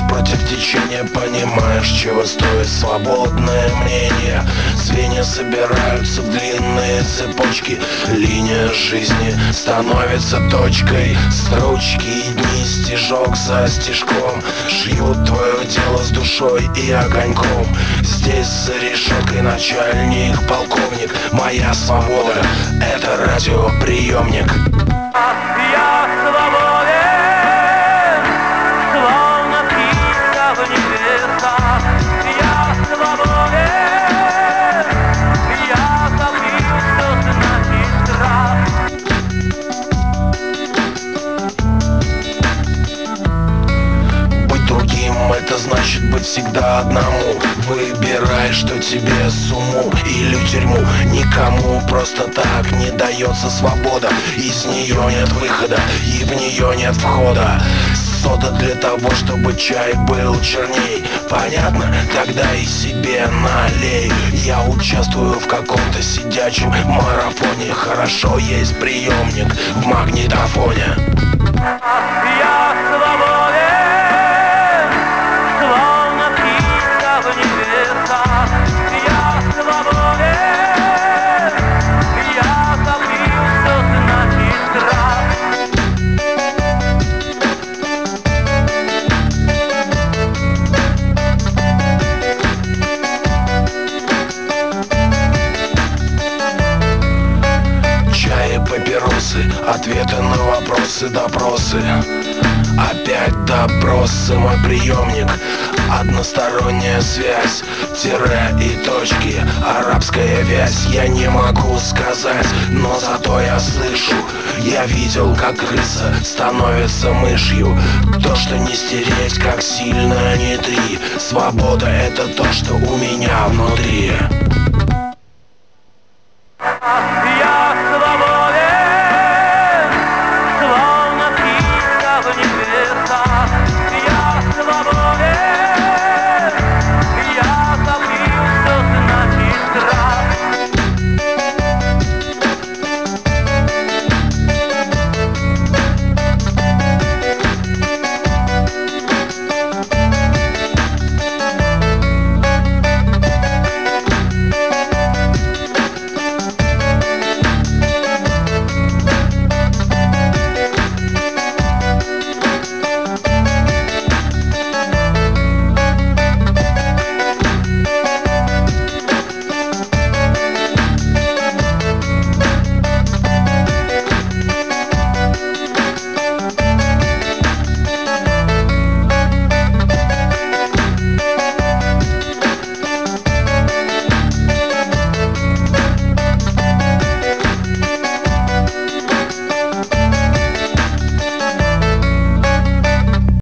против течения, понимаешь, чего стоит свободное мнение. Звенья собираются в длинные цепочки, линия жизни становится точкой. Строчки и дни, стежок за стежком, шьют твое дело с душой и огоньком. Здесь за решеткой начальник, полковник. Моя свобода — это радиоприемник. Я свободен, словно птица в небесах. Я свободен, я забыл, что значит страх. Быть другим — это значит быть всегда одному. Выбирай, что тебе с уму или тюрьму. Никому просто так не дается свобода. Из нее нет выхода и в нее нет входа. Сода для того, чтобы чай был черней. Понятно? Тогда и себе налей. Я участвую в каком-то сидячем марафоне. Хорошо, есть приемник в магнитофоне. Я свободен, словно птица в небесах. Я свободен, я забыл, что значит страх. Чай и папиросы, ответы на вопросы, допросы. Опять допросы, мой приемник. Односторонняя связь, тире и точки, арабская вязь. Я не могу сказать, но зато я слышу. Я видел, как крыса становится мышью. То, что не стереть, как сильно не три. Свобода — это то, что у меня внутри.